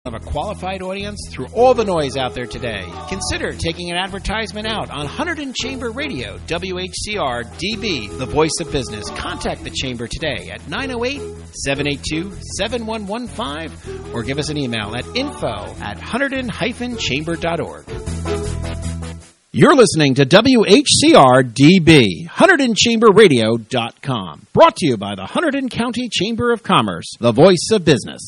Of a qualified audience through all the noise out there today. Consider taking an advertisement out on Hunterdon Chamber Radio, WHCR DB, the voice of business. Contact the Chamber today at 908-782-7115 or give us an email at info@hunterdon-chamber.org. You're listening to WHCR DB, HunterdonChamberRadio.com. Brought to you by the Hunterdon County Chamber of Commerce, the voice of business.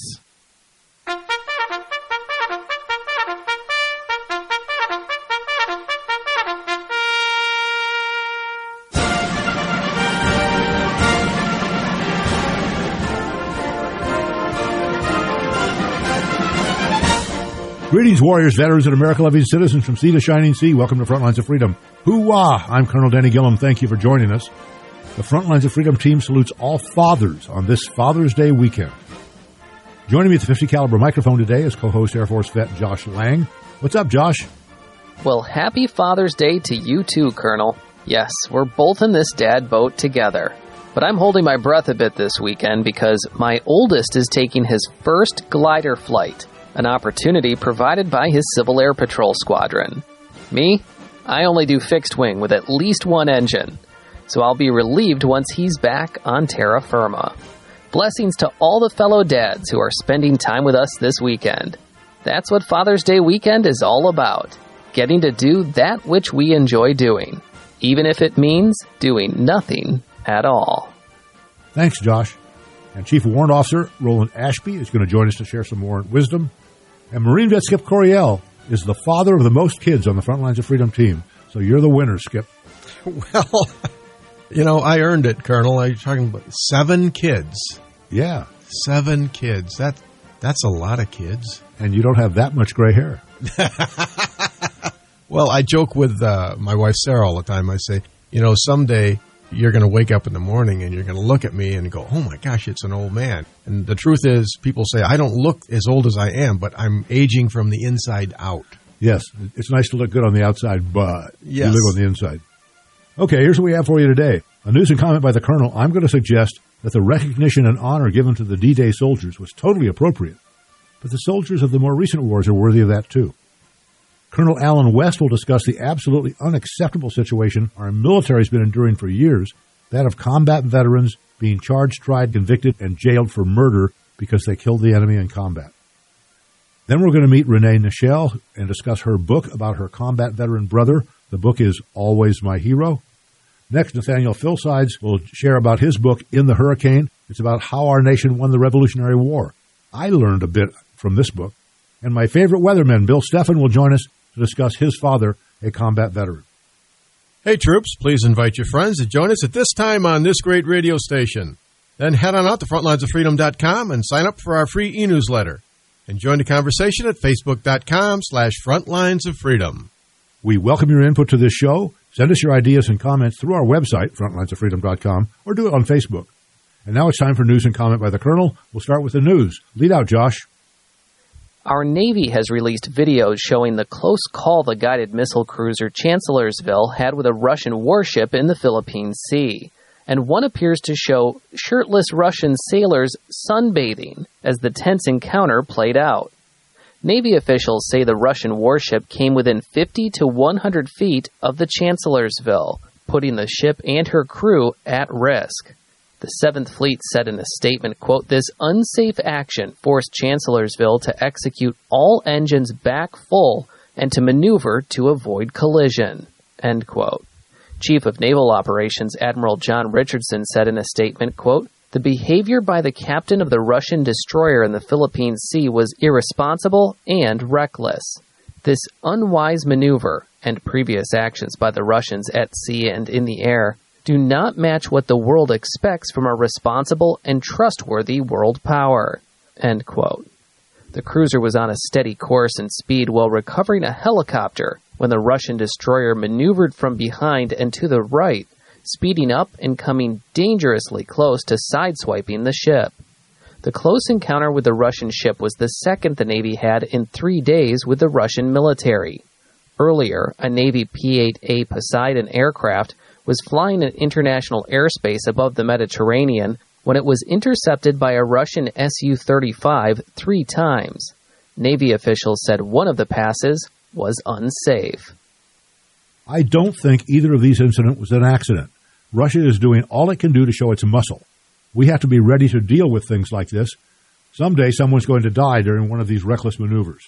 Greetings, warriors, veterans, and America-loving citizens from sea to shining sea. Welcome to Frontlines of Freedom. Hoo-wah! I'm Colonel Danny Gillum. Thank you for joining us. The Frontlines of Freedom team salutes all fathers on this Father's Day weekend. Joining me at the 50 caliber microphone today is co-host Air Force vet Josh Lang. What's up, Josh? Well, happy Father's Day to you too, Colonel. Yes, we're both in this dad boat together. But I'm holding my breath a bit this weekend because my oldest is taking his first glider flight. An opportunity provided by his Civil Air Patrol Squadron. Me? I only do fixed wing with at least one engine, so I'll be relieved once he's back on terra firma. Blessings to all the fellow dads who are spending time with us this weekend. That's what Father's Day weekend is all about, getting to do that which we enjoy doing, even if it means doing nothing at all. Thanks, Josh. And Chief Warrant Officer Roland Ashby is going to join us to share some warrant wisdom. And Marine Vet Skip Coryell is the father of the most kids on the Frontlines of Freedom team. So you're the winner, Skip. Well, you know, I earned it, Colonel. You're talking about 7 kids. Yeah. 7 kids. That's a lot of kids. And you don't have that much gray hair. Well, I joke with my wife, Sarah, all the time. I say, you know, someday you're going to wake up in the morning and you're going to look at me and go, oh, my gosh, it's an old man. And the truth is, people say, I don't look as old as I am, but I'm aging from the inside out. Yes, it's nice to look good on the outside, but yes, you live on the inside. Okay, here's what we have for you today. A news and comment by the Colonel. I'm going to suggest that the recognition and honor given to the D-Day soldiers was totally appropriate, but the soldiers of the more recent wars are worthy of that, too. Colonel Alan West will discuss the absolutely unacceptable situation our military has been enduring for years, that of combat veterans being charged, tried, convicted, and jailed for murder because they killed the enemy in combat. Then we're going to meet Renee Nichelle and discuss her book about her combat veteran brother. The book is Always My Hero. Next, Nathaniel Philsides will share about his book, In the Hurricane. It's about how our nation won the Revolutionary War. I learned a bit from this book. And my favorite weatherman, Bill Steffen, will join us to discuss his father, a combat veteran. Hey, troops, please invite your friends to join us at this time on this great radio station. Then head on out to frontlinesoffreedom.com and sign up for our free e-newsletter. And join the conversation at facebook.com/frontlinesoffreedom. We welcome your input to this show. Send us your ideas and comments through our website, frontlinesoffreedom.com, or do it on Facebook. And now it's time for news and comment by the Colonel. We'll start with the news. Lead out, Josh. Our Navy has released videos showing the close call the guided missile cruiser Chancellorsville had with a Russian warship in the Philippine Sea. And one appears to show shirtless Russian sailors sunbathing as the tense encounter played out. Navy officials say the Russian warship came within 50 to 100 feet of the Chancellorsville, putting the ship and her crew at risk. The 7th Fleet said in a statement, quote, "This unsafe action forced Chancellorsville to execute all engines back full and to maneuver to avoid collision," end quote. Chief of Naval Operations Admiral John Richardson said in a statement, quote, "The behavior by the captain of the Russian destroyer in the Philippine Sea was irresponsible and reckless. This unwise maneuver and previous actions by the Russians at sea and in the air do not match what the world expects from a responsible and trustworthy world power," end quote. The cruiser was on a steady course and speed while recovering a helicopter when the Russian destroyer maneuvered from behind and to the right, speeding up and coming dangerously close to sideswiping the ship. The close encounter with the Russian ship was the second the Navy had in 3 days with the Russian military. Earlier, a Navy P-8A Poseidon aircraft was flying in international airspace above the Mediterranean when it was intercepted by a Russian Su-35 3 times. Navy officials said one of the passes was unsafe. I don't think either of these incidents was an accident. Russia is doing all it can do to show its muscle. We have to be ready to deal with things like this. Someday someone's going to die during one of these reckless maneuvers.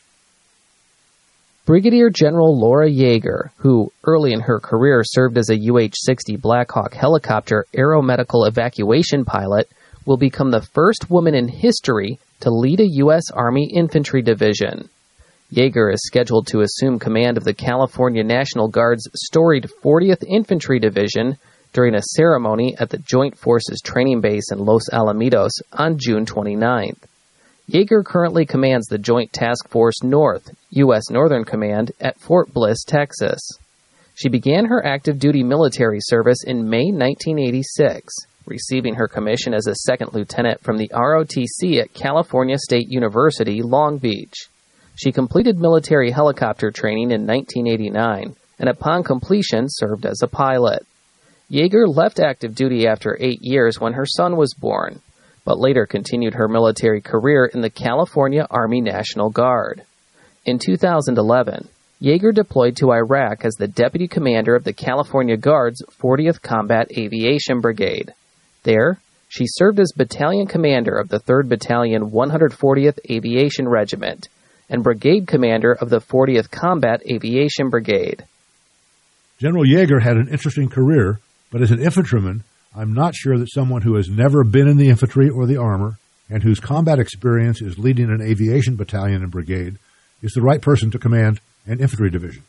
Brigadier General Laura Yeager, who early in her career served as a UH-60 Black Hawk helicopter aeromedical evacuation pilot, will become the first woman in history to lead a U.S. Army infantry division. Yeager is scheduled to assume command of the California National Guard's storied 40th Infantry Division during a ceremony at the Joint Forces Training Base in Los Alamitos on June 29th. Yeager currently commands the Joint Task Force North, U.S. Northern Command, at Fort Bliss, Texas. She began her active duty military service in May 1986, receiving her commission as a second lieutenant from the ROTC at California State University, Long Beach. She completed military helicopter training in 1989, and upon completion served as a pilot. Yeager left active duty after 8 years when her son was born, but later continued her military career in the California Army National Guard. In 2011, Yeager deployed to Iraq as the deputy commander of the California Guard's 40th Combat Aviation Brigade. There, she served as battalion commander of the 3rd Battalion 140th Aviation Regiment and brigade commander of the 40th Combat Aviation Brigade. General Yeager had an interesting career, but as an infantryman, I'm not sure that someone who has never been in the infantry or the armor and whose combat experience is leading an aviation battalion and brigade is the right person to command an infantry division.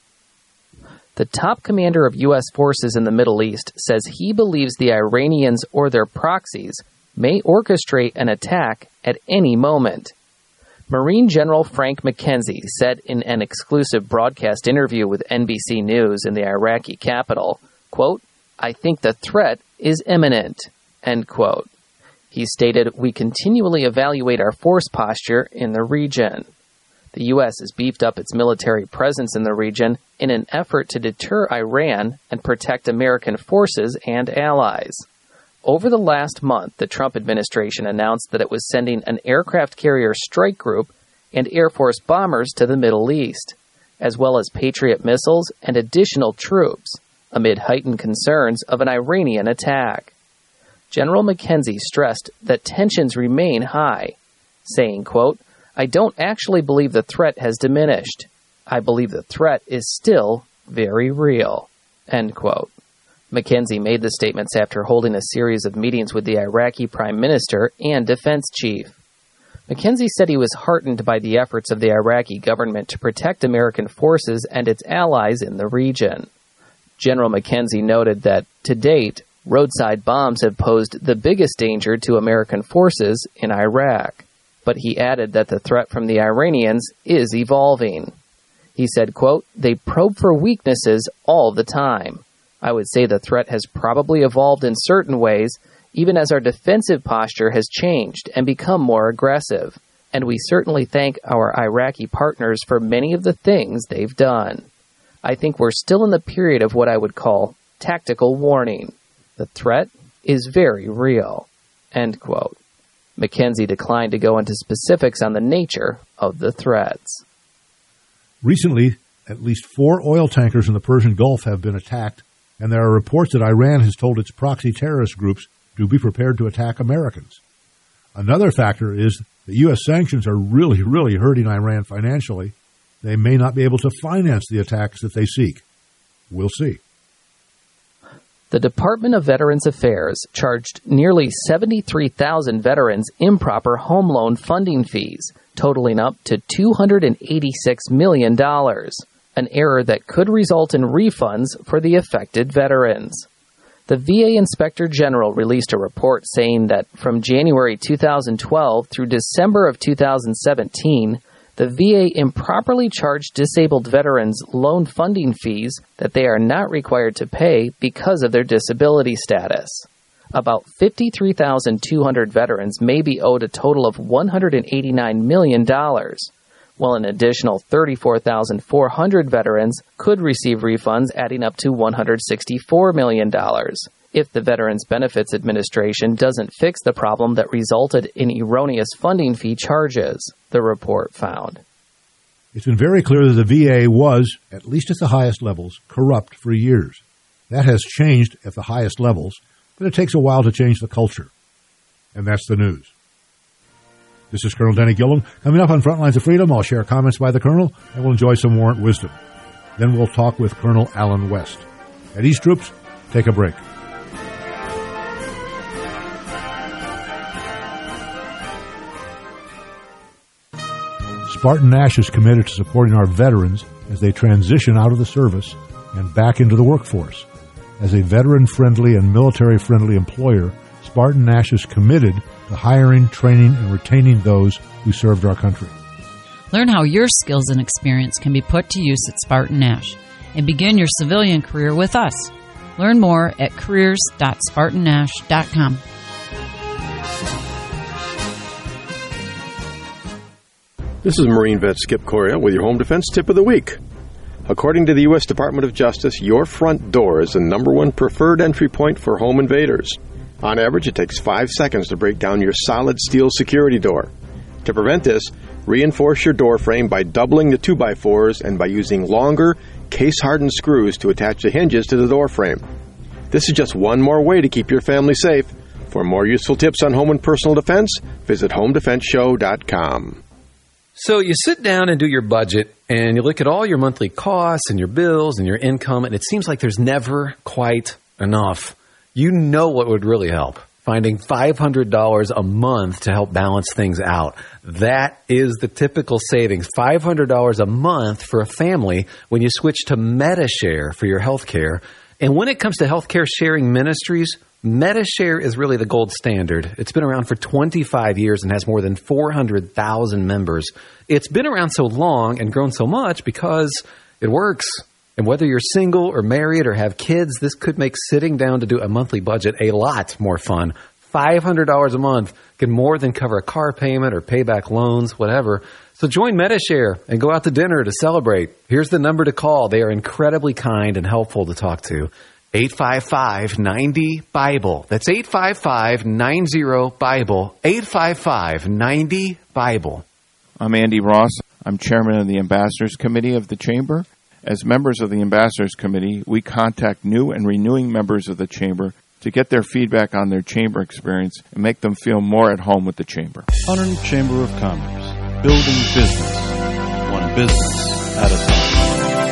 The top commander of U.S. forces in the Middle East says he believes the Iranians or their proxies may orchestrate an attack at any moment. Marine General Frank McKenzie said in an exclusive broadcast interview with NBC News in the Iraqi capital, quote, "I think the threat is imminent," end quote. He stated, "We continually evaluate our force posture in the region." The U.S. has beefed up its military presence in the region in an effort to deter Iran and protect American forces and allies. Over the last month, the Trump administration announced that it was sending an aircraft carrier strike group and Air Force bombers to the Middle East, as well as Patriot missiles and additional troops, amid heightened concerns of an Iranian attack. General McKenzie stressed that tensions remain high, saying, quote, "I don't actually believe the threat has diminished. I believe the threat is still very real," end quote. McKenzie made the statements after holding a series of meetings with the Iraqi Prime Minister and Defense Chief. McKenzie said he was heartened by the efforts of the Iraqi government to protect American forces and its allies in the region. General McKenzie noted that, to date, roadside bombs have posed the biggest danger to American forces in Iraq. But he added that the threat from the Iranians is evolving. He said, quote, "They probe for weaknesses all the time. I would say the threat has probably evolved in certain ways, even as our defensive posture has changed and become more aggressive. And we certainly thank our Iraqi partners for many of the things they've done. I think we're still in the period of what I would call tactical warning. The threat is very real," end quote. McKenzie declined to go into specifics on the nature of the threats. Recently, at least 4 oil tankers in the Persian Gulf have been attacked, and there are reports that Iran has told its proxy terrorist groups to be prepared to attack Americans. Another factor is that U.S. sanctions are really hurting Iran financially. They may not be able to finance the attacks that they seek. We'll see. The Department of Veterans Affairs charged nearly 73,000 veterans improper home loan funding fees, totaling up to $286 million, an error that could result in refunds for the affected veterans. The VA Inspector General released a report saying that from January 2012 through December of 2017, the VA improperly charged disabled veterans loan funding fees that they are not required to pay because of their disability status. About 53,200 veterans may be owed a total of $189 million, while an additional 34,400 veterans could receive refunds adding up to $164 million if the Veterans Benefits Administration doesn't fix the problem that resulted in erroneous funding fee charges, the report found. It's been very clear that the VA was, at least at the highest levels, corrupt for years. That has changed at the highest levels, but it takes a while to change the culture. And that's the news. This is Colonel Denny Gillum. Coming up on Frontlines of Freedom, I'll share comments by the Colonel, and we'll enjoy some warrant wisdom. Then we'll talk with Colonel Alan West. At East Troops, take a break. Spartan Nash is committed to supporting our veterans as they transition out of the service and back into the workforce. As a veteran-friendly and military-friendly employer, Spartan Nash is committed to hiring, training, and retaining those who served our country. Learn how your skills and experience can be put to use at Spartan Nash and begin your civilian career with us. Learn more at careers.spartannash.com. This is Marine vet Skip Coria with your Home Defense Tip of the Week. According to the U.S. Department of Justice, your front door is the number one preferred entry point for home invaders. On average, it takes 5 seconds to break down your solid steel security door. To prevent this, reinforce your door frame by doubling the 2x4s and by using longer, case-hardened screws to attach the hinges to the door frame. This is just one more way to keep your family safe. For more useful tips on home and personal defense, visit HomeDefenseShow.com. So you sit down and do your budget, and you look at all your monthly costs and your bills and your income, and it seems like there's never quite enough. You know what would really help? Finding $500 a month to help balance things out. That is the typical savings, $500 a month for a family when you switch to MediShare for your health care. And when it comes to healthcare sharing ministries, MediShare is really the gold standard. It's been around for 25 years and has more than 400,000 members. It's been around so long and grown so much because it works. And whether you're single or married or have kids, this could make sitting down to do a monthly budget a lot more fun. $500 a month can more than cover a car payment or pay back loans, whatever. So join MediShare and go out to dinner to celebrate. Here's the number to call. They are incredibly kind and helpful to talk to. 855-90-BIBLE. That's 855-90-BIBLE. 855-90-BIBLE. I'm Andy Ross. I'm chairman of the Ambassadors Committee of the Chamber. As members of the Ambassadors Committee, we contact new and renewing members of the Chamber to get their feedback on their Chamber experience and make them feel more at home with the Chamber. Hunterdon Chamber of Commerce. Building business. One business at a time.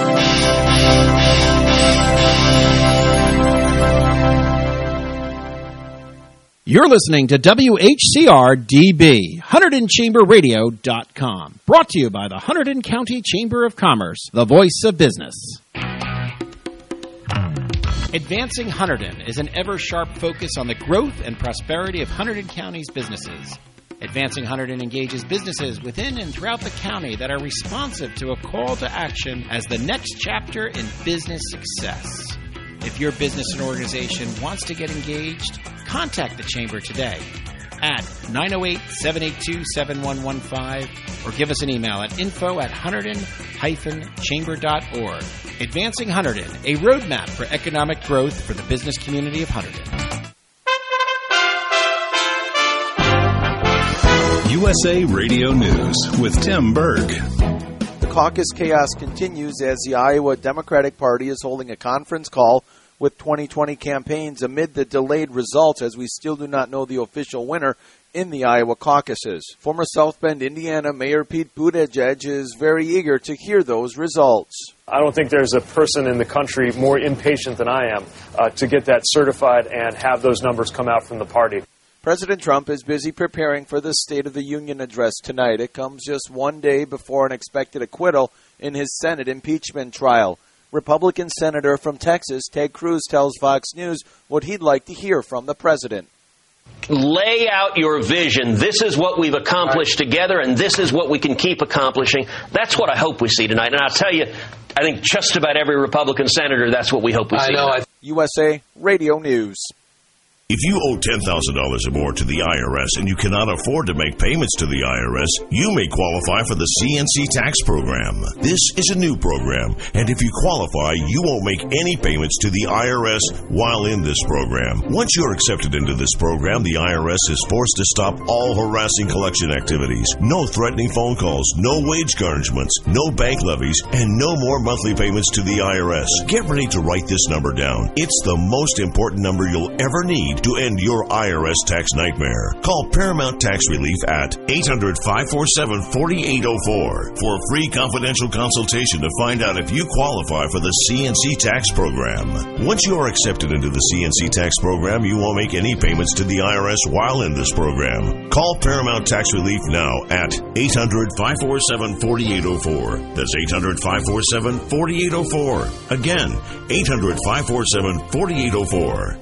You're listening to WHCR-DB, HunterdonChamberRadio.com. Brought to you by the Hunterdon County Chamber of Commerce, the voice of business. Advancing Hunterdon is an ever-sharp focus on the growth and prosperity of Hunterdon County's businesses. Advancing Hunterdon engages businesses within and throughout the county that are responsive to a call to action as the next chapter in business success. If your business and organization wants to get engaged, contact the Chamber today at 908-782-7115 or give us an email at info@hunterdon-chamber.org. Advancing Hunterdon, a roadmap for economic growth for the business community of Hunterdon. USA Radio News with Tim Berg. The caucus chaos continues as the Iowa Democratic Party is holding a conference call with 2020 campaigns amid the delayed results, as we still do not know the official winner in the Iowa caucuses. Former South Bend, Indiana Mayor Pete Buttigieg is very eager to hear those results. I don't think there's a person in the country more impatient than I am to get that certified and have those numbers come out from the party. President Trump is busy preparing for the State of the Union address tonight. It comes just one day before an expected acquittal in his Senate impeachment trial. Republican Senator from Texas, Ted Cruz, tells Fox News what he'd like to hear from the president. Lay out your vision. This is what we've accomplished together, and this is what we can keep accomplishing. That's what I hope we see tonight. And I'll tell you, I think just about every Republican senator, that's what we hope we see tonight. USA Radio News. If you owe $10,000 or more to the IRS and you cannot afford to make payments to the IRS, you may qualify for the CNC tax program. This is a new program, and if you qualify, you won't make any payments to the IRS while in this program. Once you're accepted into this program, the IRS is forced to stop all harassing collection activities. No threatening phone calls, no wage garnishments, no bank levies, and no more monthly payments to the IRS. Get ready to write this number down. It's the most important number you'll ever need to end your IRS tax nightmare. Call Paramount Tax Relief at 800-547-4804 for a free confidential consultation to find out if you qualify for the CNC tax program. Once you are accepted into the CNC tax program, you won't make any payments to the IRS while in this program. Call Paramount Tax Relief now at 800-547-4804. That's 800-547-4804. Again, 800-547-4804.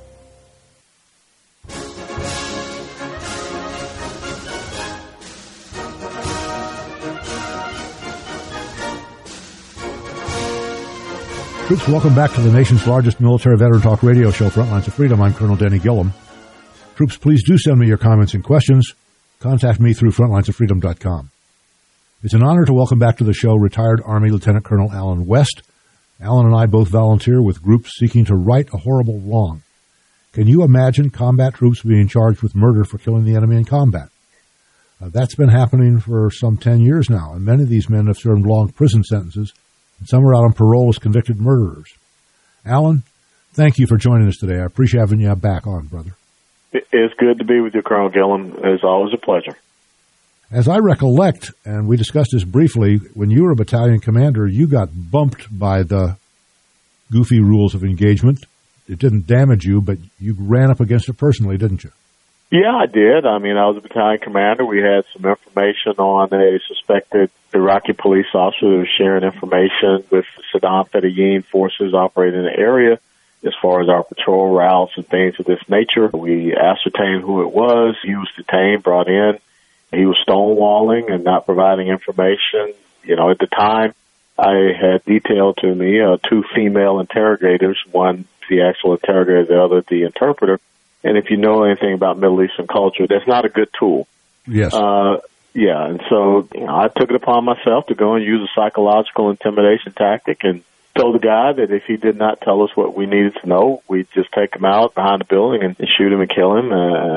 Troops, welcome back to the nation's largest military veteran talk radio show, Frontlines of Freedom. I'm Colonel Danny Gillum. Troops, please do send me your comments and questions. Contact me through frontlinesofreedom.com. It's an honor to welcome back to the show retired Army Lieutenant Colonel Alan West. Alan and I both volunteer with groups seeking to right a horrible wrong. Can you imagine combat troops being charged with murder for killing the enemy in combat? That's been happening for some 10 years now, and many of these men have served long prison sentences. Some are out on parole as convicted murderers. Alan, thank you for joining us today. I appreciate having you back on, brother. It's good to be with you, Colonel Gillum. It's always a pleasure. As I recollect, and we discussed this briefly, when you were a battalion commander, you got bumped by the goofy rules of engagement. It didn't damage you, but you ran up against it personally, didn't you? Yeah, I did. I mean, I was a battalion commander. We had some information on a suspected Iraqi police officer who was sharing information with Saddam Fedayeen forces operating in the area as far as our patrol routes and things of this nature. We ascertained who it was. He was detained, brought in. He was stonewalling and not providing information. You know, at the time, I had detailed to me two female interrogators, one the actual interrogator, the other the interpreter. And if you know anything about Middle Eastern culture, that's not a good tool. Yes. Yeah, and so I took it upon myself to go and use a psychological intimidation tactic and told the guy that if he did not tell us what we needed to know, we'd just take him out behind the building and shoot him and kill him.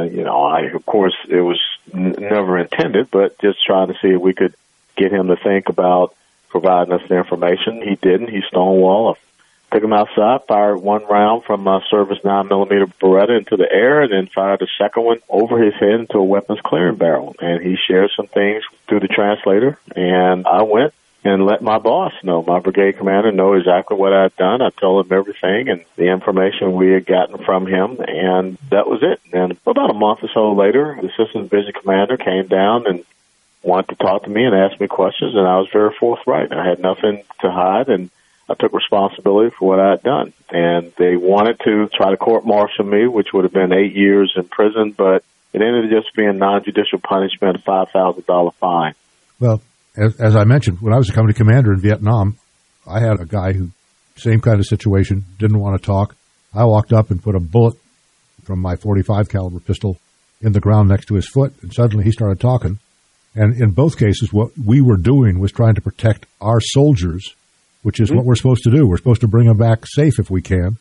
Of course, it was never intended, but just trying to see if we could get him to think about providing us the information. He didn't. He stonewalled. Took him outside, fired one round from my service 9mm Beretta into the air, and then fired a second one over his head into a weapons clearing barrel. And he shared some things through the translator, and I went and let my boss know, my brigade commander, know exactly what I'd done. I told him everything and the information we had gotten from him, and that was it. And about a month or so later, the assistant division commander came down and wanted to talk to me and ask me questions, and I was very forthright. I had nothing to hide, and I took responsibility for what I had done. And they wanted to try to court-martial me, which would have been 8 years in prison, but it ended up just being non-judicial punishment, a $5,000 fine. Well, as I mentioned, when I was a company commander in Vietnam, I had a guy who, same kind of situation, didn't want to talk. I walked up and put a bullet from my .45 caliber pistol in the ground next to his foot, and suddenly he started talking. And in both cases, what we were doing was trying to protect our soldiers, which is what we're supposed to do. We're supposed to bring them back safe if we can.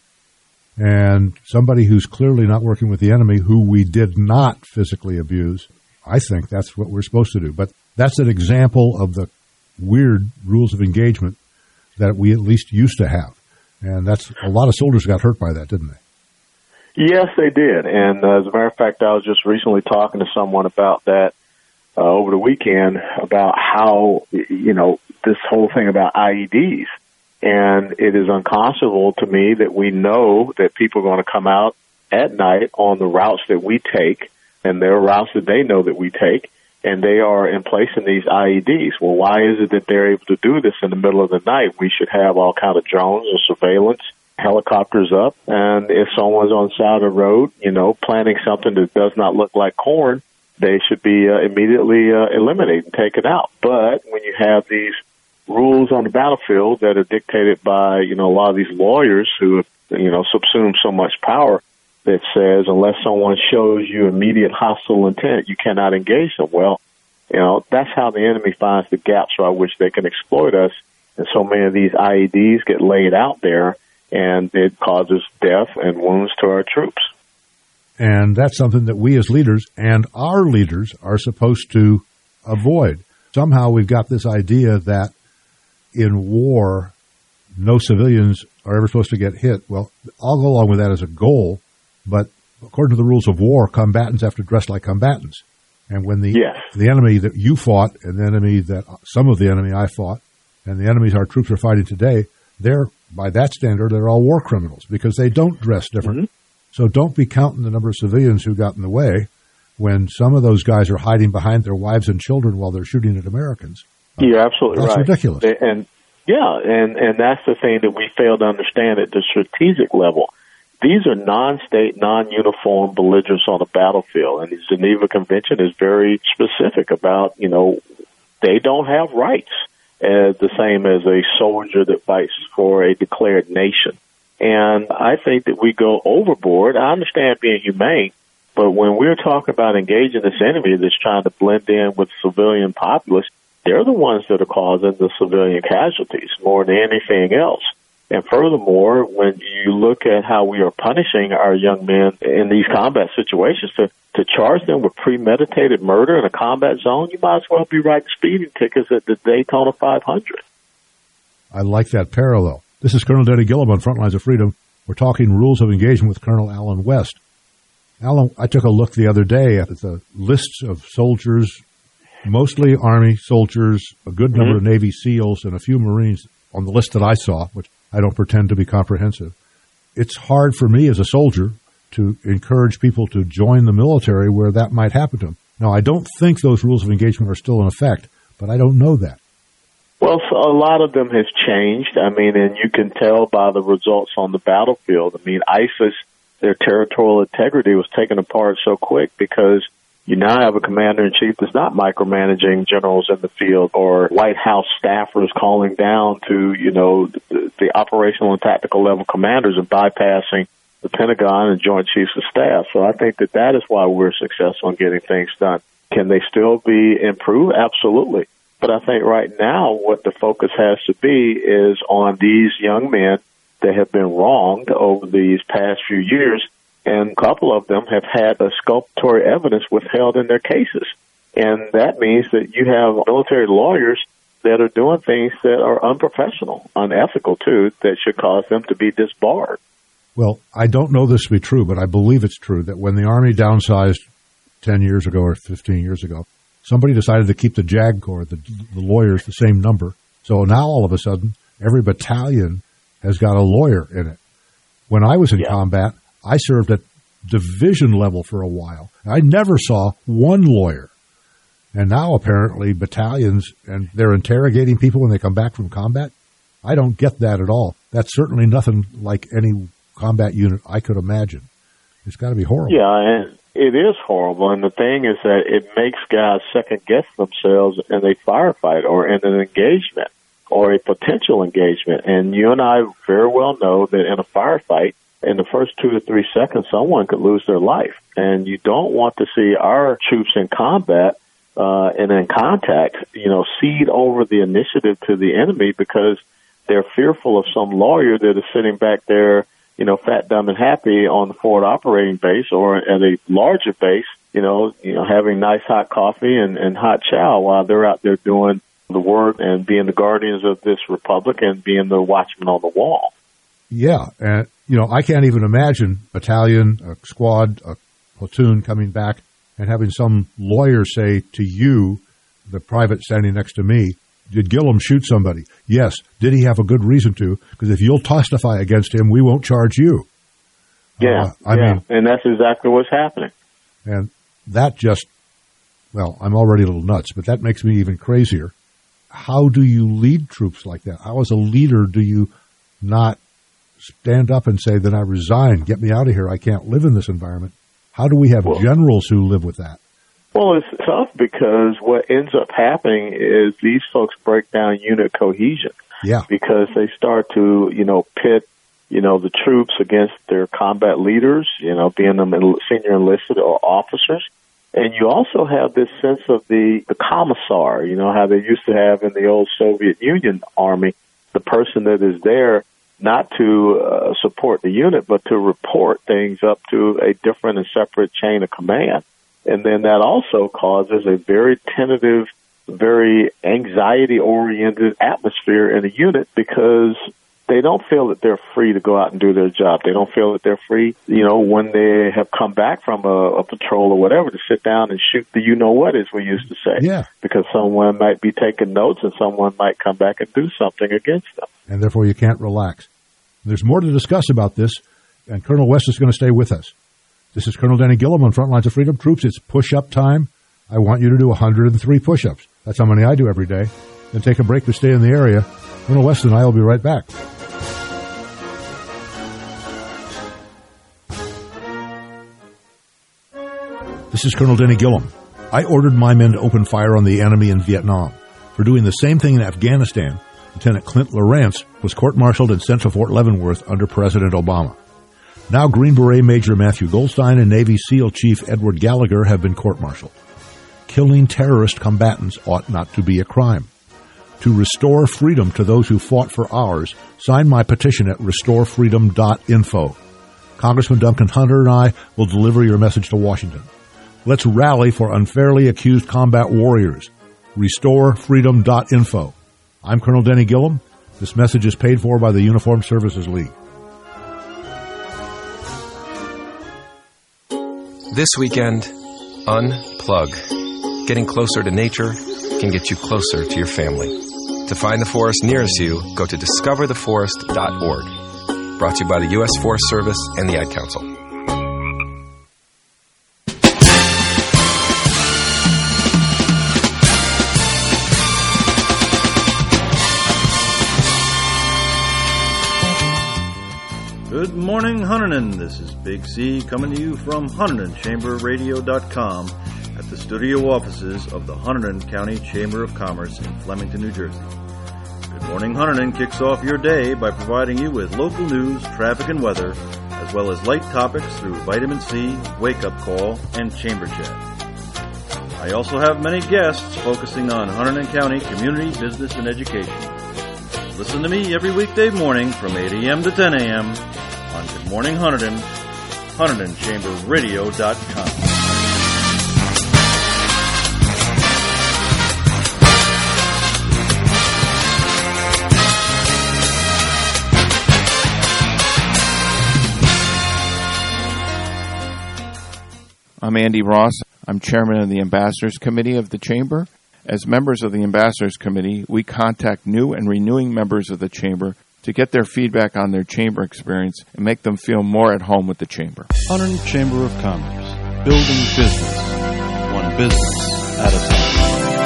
And somebody who's clearly not working with the enemy, who we did not physically abuse, I think that's what we're supposed to do. But that's an example of the weird rules of engagement that we at least used to have. And that's a lot of soldiers got hurt by that, didn't they? Yes, they did. And as a matter of fact, I was just recently talking to someone about that over the weekend, about how, this whole thing about IEDs. And it is unconscionable to me that we know that people are going to come out at night on the routes that we take, and there are routes that they know that we take, and they are in place in these IEDs. Well, why is it that they're able to do this in the middle of the night? We should have all kind of drones or surveillance, helicopters up, and if someone's on the side of the road, planting something that does not look like corn, they should be immediately eliminated and taken out. But when you have these rules on the battlefield that are dictated by, a lot of these lawyers who have, subsumed so much power, that says unless someone shows you immediate hostile intent, you cannot engage them. Well, that's how the enemy finds the gaps by which they can exploit us. And so many of these IEDs get laid out there, and it causes death and wounds to our troops. And that's something that we as leaders and our leaders are supposed to avoid. Somehow we've got this idea that in war, no civilians are ever supposed to get hit. Well, I'll go along with that as a goal, but according to the rules of war, combatants have to dress like combatants. And when the enemy that you fought and the enemy that some of the enemy I fought and the enemies our troops are fighting today, they're, by that standard, they're all war criminals because they don't dress different. Mm-hmm. So don't be counting the number of civilians who got in the way when some of those guys are hiding behind their wives and children while they're shooting at Americans. You're absolutely right. That's ridiculous. And that's the thing that we fail to understand at the strategic level. These are non-state, non-uniform belligerents on the battlefield, and the Geneva Convention is very specific about, they don't have rights the same as a soldier that fights for a declared nation. And I think that we go overboard. I understand being humane, but when we're talking about engaging this enemy that's trying to blend in with civilian populace, they're the ones that are causing the civilian casualties more than anything else. And furthermore, when you look at how we are punishing our young men in these combat situations, to charge them with premeditated murder in a combat zone, you might as well be writing speeding tickets at the Daytona 500. I like that parallel. This is Colonel Denny Gillum on Frontlines of Freedom. We're talking rules of engagement with Colonel Alan West. Alan, I took a look the other day at the lists of soldiers, mostly Army soldiers, a good number of Navy SEALs, and a few Marines on the list that I saw, which I don't pretend to be comprehensive. It's hard for me as a soldier to encourage people to join the military where that might happen to them. Now, I don't think those rules of engagement are still in effect, but I don't know that. Well, so a lot of them has changed. I mean, and you can tell by the results on the battlefield. I mean, ISIS, their territorial integrity was taken apart so quick because you now have a commander-in-chief that's not micromanaging generals in the field or White House staffers calling down to, the operational and tactical level commanders and bypassing the Pentagon and Joint Chiefs of Staff. So I think that is why we're successful in getting things done. Can they still be improved? Absolutely. But I think right now what the focus has to be is on these young men that have been wronged over these past few years, and a couple of them have had exculpatory evidence withheld in their cases. And that means that you have military lawyers that are doing things that are unprofessional, unethical too, that should cause them to be disbarred. Well, I don't know this to be true, but I believe it's true that when the Army downsized 10 years ago or 15 years ago, somebody decided to keep the JAG Corps, the lawyers, the same number. So now all of a sudden, every battalion has got a lawyer in it. When I was in combat, I served at division level for a while. I never saw one lawyer. And now apparently battalions, and they're interrogating people when they come back from combat. I don't get that at all. That's certainly nothing like any combat unit I could imagine. It's got to be horrible. Yeah, and it is horrible. And the thing is that it makes guys second-guess themselves in a firefight or in an engagement or a potential engagement. And you and I very well know that in a firefight, in the first 2 to 3 seconds, someone could lose their life. And you don't want to see our troops in combat and in contact, cede over the initiative to the enemy because they're fearful of some lawyer that is sitting back there, fat, dumb, and happy on the forward operating base or at a larger base, having nice hot coffee and hot chow while they're out there doing the work and being the guardians of this republic and being the watchmen on the wall. Yeah, and, I can't even imagine a battalion, a squad, a platoon coming back and having some lawyer say to you, the private standing next to me, did Gillum shoot somebody? Yes. Did he have a good reason to? Because if you'll testify against him, we won't charge you. Yeah, I mean, and that's exactly what's happening. And that I'm already a little nuts, but that makes me even crazier. How do you lead troops like that? How as a leader do you not stand up and say, then I resign, get me out of here, I can't live in this environment? How do we have generals who live with that? Well, it's tough because what ends up happening is these folks break down unit cohesion. Yeah. Because they start to, pit the troops against their combat leaders, being them senior enlisted or officers. And you also have this sense of the commissar, how they used to have in the old Soviet Union army, the person that is there not to support the unit, but to report things up to a different and separate chain of command. And then that also causes a very tentative, very anxiety-oriented atmosphere in a unit because they don't feel that they're free to go out and do their job. They don't feel that they're free, when they have come back from a patrol or whatever, to sit down and shoot the you-know-what, as we used to say. Yeah. Because someone might be taking notes and someone might come back and do something against them. And therefore you can't relax. There's more to discuss about this, and Colonel West is going to stay with us. This is Colonel Denny Gillum on Front Lines of Freedom. Troops, it's push-up time. I want you to do 103 push-ups. That's how many I do every day. Then take a break to stay in the area. Colonel West and I will be right back. This is Colonel Denny Gillum. I ordered my men to open fire on the enemy in Vietnam. For doing the same thing in Afghanistan, Lieutenant Clint Lawrence was court-martialed and sent to Fort Leavenworth under President Obama. Now Green Beret Major Matthew Goldstein and Navy SEAL Chief Edward Gallagher have been court-martialed. Killing terrorist combatants ought not to be a crime. To restore freedom to those who fought for ours, sign my petition at restorefreedom.info. Congressman Duncan Hunter and I will deliver your message to Washington. Let's rally for unfairly accused combat warriors. RestoreFreedom.info. I'm Colonel Denny Gillum. This message is paid for by the Uniformed Services League. This weekend, unplug. Getting closer to nature can get you closer to your family. To find the forest nearest you, go to discovertheforest.org. Brought to you by the U.S. Forest Service and the Ad Council. Good morning, Hunterdon. This is Big C coming to you from HunterdonChamberRadio.com at the studio offices of the Hunterdon County Chamber of Commerce in Flemington, New Jersey. Good Morning Hunterdon kicks off your day by providing you with local news, traffic, and weather, as well as light topics through Vitamin C, Wake Up Call, and Chamber Chat. I also have many guests focusing on Hunterdon County community, business, and education. Listen to me every weekday morning from 8 a.m. to 10 a.m. on Good Morning Hunterdon, HunterdonChamberRadio.com. I'm Andy Ross. I'm chairman of the Ambassadors Committee of the Chamber. As members of the Ambassadors Committee, we contact new and renewing members of the Chamber to get their feedback on their Chamber experience and make them feel more at home with the Chamber. Hunterdon Chamber of Commerce, building business, one business at a time.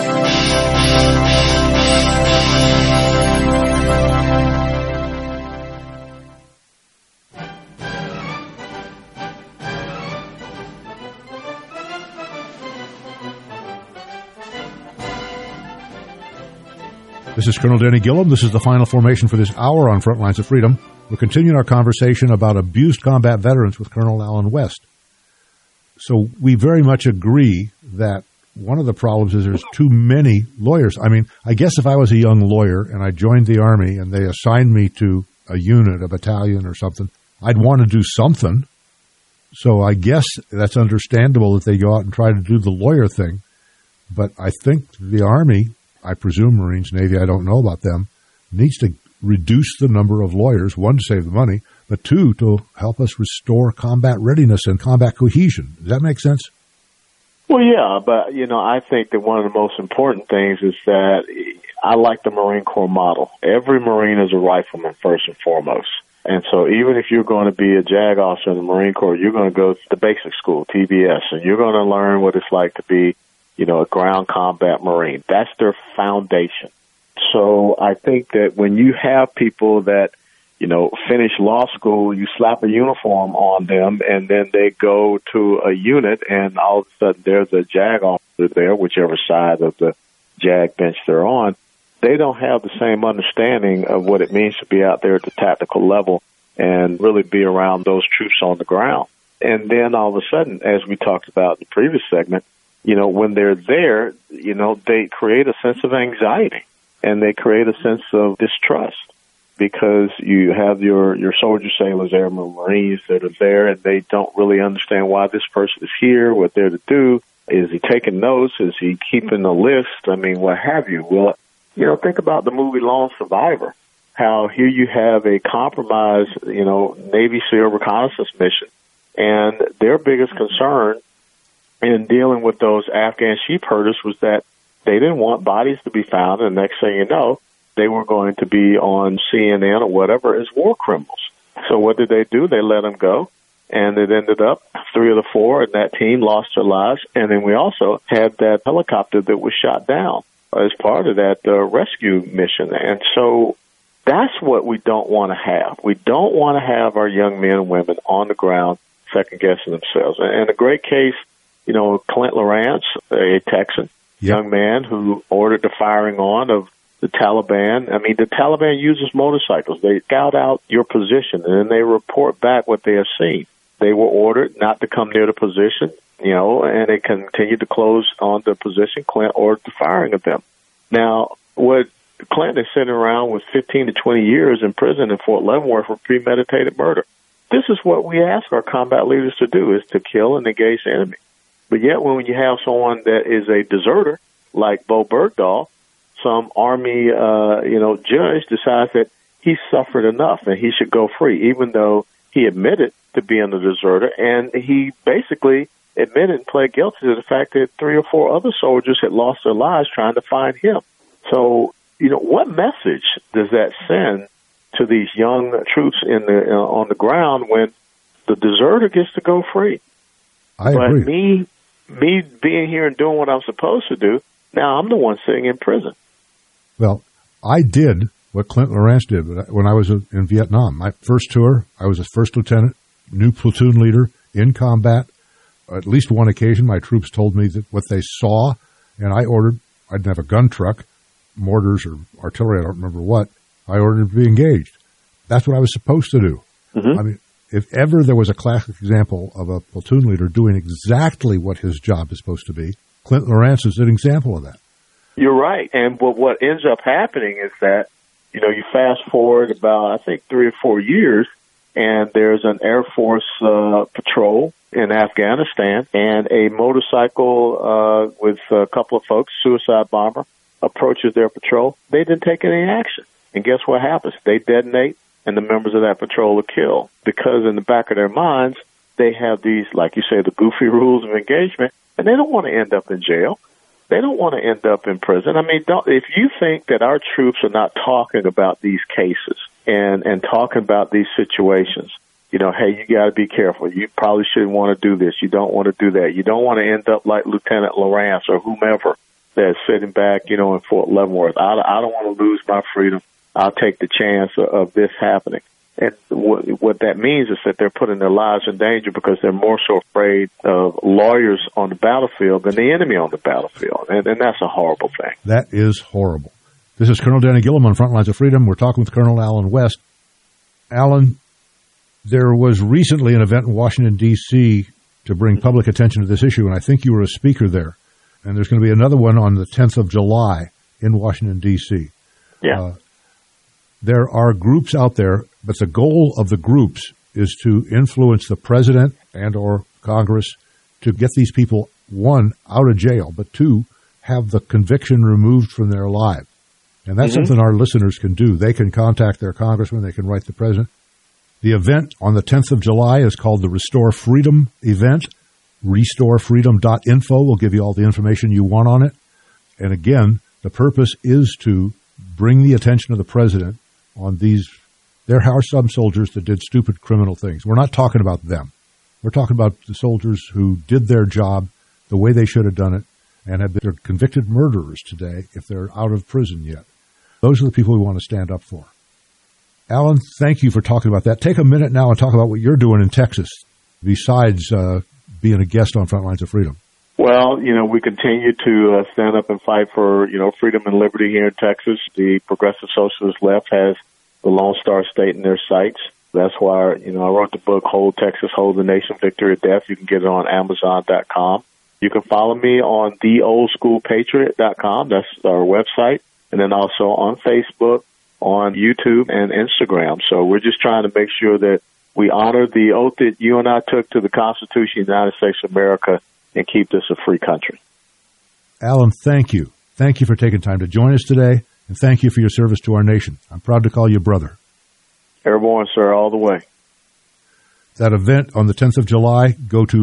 This is Colonel Denny Gillum. This is the final formation for this hour on Front Lines of Freedom. We're continuing our conversation about abused combat veterans with Colonel Allen West. So we very much agree that one of the problems is there's too many lawyers. I mean, I guess if I was a young lawyer and I joined the Army and they assigned me to a unit, a battalion or something, I'd want to do something. So I guess that's understandable that they go out and try to do the lawyer thing. But I think the Army, I presume Marines, Navy, I don't know about them, needs to reduce the number of lawyers, one, to save the money, but two, to help us restore combat readiness and combat cohesion. Does that make sense? Well, yeah, but, I think that one of the most important things is that I like the Marine Corps model. Every Marine is a rifleman, first and foremost. And so even if you're going to be a JAG officer in the Marine Corps, you're going to go to the basic school, TBS, and you're going to learn what it's like to be a ground combat Marine. That's their foundation. So I think that when you have people that, finish law school, you slap a uniform on them, and then they go to a unit, and all of a sudden there's a JAG officer there, whichever side of the JAG bench they're on. They don't have the same understanding of what it means to be out there at the tactical level and really be around those troops on the ground. And then all of a sudden, as we talked about in the previous segment, when they're there, they create a sense of anxiety and they create a sense of distrust because you have your soldiers, sailors, airmen, Marines that are there and they don't really understand why this person is here, what they're to do. Is he taking notes? Is he keeping a list? I mean, what have you? Well, think about the movie Lone Survivor, how here you have a compromised, Navy SEAL reconnaissance mission, and their biggest concern in dealing with those Afghan sheep herders was that they didn't want bodies to be found, and the next thing you know, they were going to be on CNN or whatever as war criminals. So what did they do? They let them go, and it ended up 3 of the 4 in that team lost their lives, and then we also had that helicopter that was shot down as part of that rescue mission. And so that's what we don't want to have. We don't want to have our young men and women on the ground second-guessing themselves. And a great case, Clint Lawrence, a Texan, young man who ordered the firing on of the Taliban. I mean, the Taliban uses motorcycles. They scout out your position, and then they report back what they have seen. They were ordered not to come near the position, and they continued to close on the position. Clint ordered the firing of them. Now, what Clinton is sitting around with 15 to 20 years in prison in Fort Leavenworth for premeditated murder. This is what we ask our combat leaders to do, is to kill and engage the enemy. But yet when you have someone that is a deserter, like Bo Bergdahl, some Army, judge decides that he suffered enough and he should go free, even though he admitted to being a deserter, and he basically admitted and pled guilty to the fact that 3 or 4 other soldiers had lost their lives trying to find him. So, what message does that send to these young troops on the ground when the deserter gets to go free? I agree. Me being here and doing what I'm supposed to do, now I'm the one sitting in prison. Well, I did what Clint Lawrence did when I was in Vietnam. My first tour, I was a first lieutenant, new platoon leader in combat. At least one occasion, my troops told me that what they saw, and I didn't have a gun truck, mortars or artillery, I don't remember what. I ordered to be engaged. That's what I was supposed to do. Mm-hmm. I mean, if ever there was a classic example of a platoon leader doing exactly what his job is supposed to be, Clint Lawrence is an example of that. You're right. And what ends up happening is that, you fast forward about, I think, 3 or 4 years, and there's an Air Force patrol in Afghanistan, and a motorcycle with a couple of folks, suicide bomber, approaches their patrol. They didn't take any action. And guess what happens? They detonate, and the members of that patrol are killed. Because in the back of their minds, they have these, like you say, the goofy rules of engagement, and they don't want to end up in jail. They don't want to end up in prison. I mean, if you think that our troops are not talking about these cases and talking about these situations, hey, you got to be careful. You probably shouldn't want to do this. You don't want to do that. You don't want to end up like Lieutenant Lawrence or whomever that's sitting back, in Fort Leavenworth. I don't want to lose my freedom. I'll take the chance of this happening. And what that means is that they're putting their lives in danger because they're more so afraid of lawyers on the battlefield than the enemy on the battlefield. And that's a horrible thing. That is horrible. This is Colonel Danny Gillum on Frontlines of Freedom. We're talking with Colonel Alan West. Alan, there was recently an event in Washington, D.C. to bring public attention to this issue, and I think you were a speaker there. And there's going to be another one on the 10th of July in Washington, D.C. Yeah. There are groups out there, but the goal of the groups is to influence the president and or Congress to get these people, 1, out of jail, but 2, have the conviction removed from their lives. And that's something our listeners can do. They can contact their congressman. They can write the president. The event on the 10th of July is called the Restore Freedom event. RestoreFreedom.info will give you all the information you want on it. And again, the purpose is to bring the attention of the president on these. There are some soldiers that did stupid criminal things. We're not talking about them. We're talking about the soldiers who did their job the way they should have done it and have been convicted murderers today if they're out of prison yet. Those are the people we want to stand up for. Alan, thank you for talking about that. Take a minute now and talk about what you're doing in Texas besides being a guest on Frontlines of Freedom. Well, we continue to stand up and fight for, freedom and liberty here in Texas. The Progressive Socialist Left has the Lone Star State in their sights. That's why, I wrote the book, Hold Texas, Hold the Nation, Victory or Death. You can get it on Amazon.com. You can follow me on theoldschoolpatriot.com. That's our website. And then also on Facebook, on YouTube, and Instagram. So we're just trying to make sure that we honor the oath that you and I took to the Constitution of the United States of America and keep this a free country. Alan, thank you. Thank you for taking time to join us today, and thank you for your service to our nation. I'm proud to call you brother. Airborne, sir, all the way. That event on the 10th of July, go to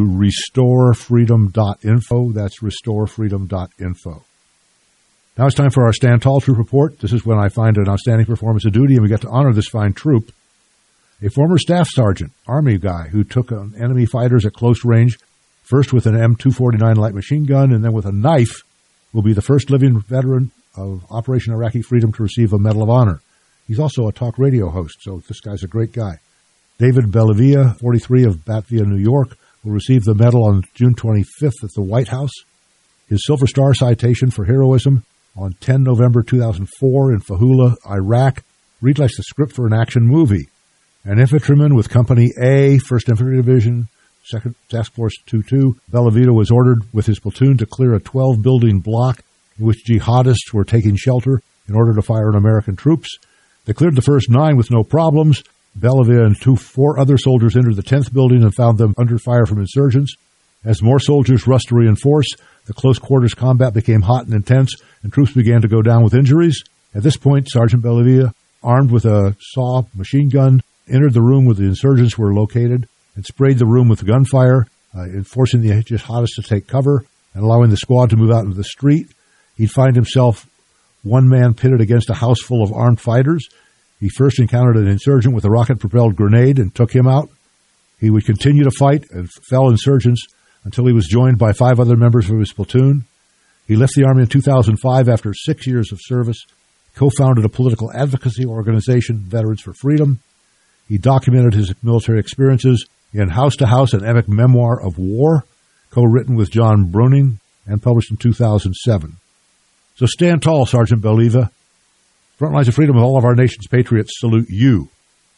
restorefreedom.info. That's restorefreedom.info. Now it's time for our Stand Tall Troop Report. This is when I find an outstanding performance of duty, and we get to honor this fine troop. A former staff sergeant, Army guy, who took on enemy fighters at close range, first with an M249 light machine gun and then with a knife, will be the first living veteran of Operation Iraqi Freedom to receive a Medal of Honor. He's also a talk radio host, so this guy's a great guy. David Bellavia, 43 of Batavia, New York, will receive the medal on June 25th at the White House. His Silver Star citation for heroism on 10 November 2004 in Fahula, Iraq, reads like the script for an action movie. An infantryman with Company A, 1st Infantry Division, 2nd Task Force 22, Bellavita was ordered with his platoon to clear a 12-building block in which jihadists were taking shelter in order to fire on American troops. They cleared the first 9 with no problems. Bellavia and 4 other soldiers entered the 10th building and found them under fire from insurgents. As more soldiers rushed to reinforce, the close-quarters combat became hot and intense, and troops began to go down with injuries. At this point, Sergeant Bellavia, armed with a SAW machine gun, entered the room where the insurgents were located and sprayed the room with gunfire, forcing the jihadists to take cover and allowing the squad to move out into the street. He'd find himself one man pitted against a house full of armed fighters. He first encountered an insurgent with a rocket-propelled grenade and took him out. He would continue to fight and fell insurgents until he was joined by 5 other members of his platoon. He left the Army in 2005 after 6 years of service, co-founded a political advocacy organization, Veterans for Freedom. He documented his military experiences in House to House, an epic memoir of war, co-written with John Bruning and published in 2007. So stand tall, Sergeant Bellavia. Front lines of freedom of all of our nation's patriots salute you.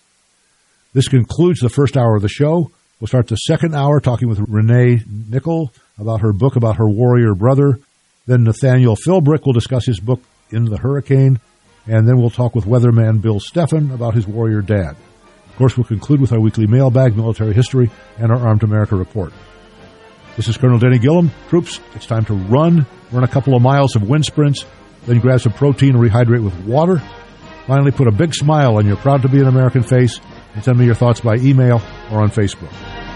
This concludes the first hour of the show. We'll start the second hour talking with Renee Nickel about her book about her warrior brother. Then Nathaniel Philbrick will discuss his book, In the Hurricane. And then we'll talk with weatherman Bill Steffen about his warrior dad. Of course, we'll conclude with our weekly mailbag, military history, and our Armed America report. This is Colonel Denny Gillum. Troops, it's time to run a couple of miles of wind sprints, then grab some protein and rehydrate with water. Finally, put a big smile on your proud-to-be-an-American face and send me your thoughts by email or on Facebook.